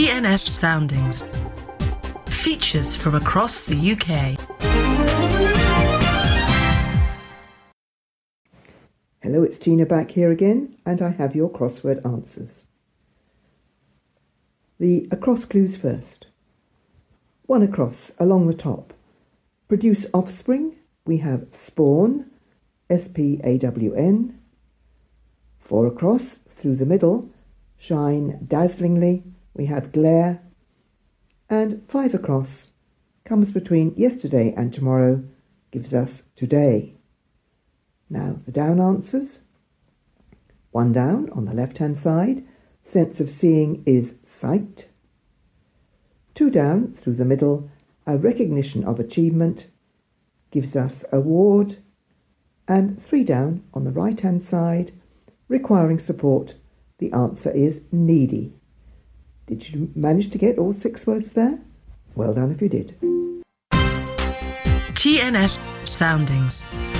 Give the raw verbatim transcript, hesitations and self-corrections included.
T N F Soundings. Features from across the U K. Hello, it's Tina back here again, and I have your crossword answers. The across clues first. One across, along the top. Produce offspring, we have spawn, S P A W N. Four across, through the middle, shine dazzlingly, we have glare. And five across, comes between yesterday and tomorrow, gives us today. Now the down answers. One down on the left-hand side, sense of seeing is sight. Two down through the middle, a recognition of achievement, gives us award. And three down on the right-hand side, requiring support, the answer is needy. Did you manage to get all six words there? Well done if you did. T N F Soundings.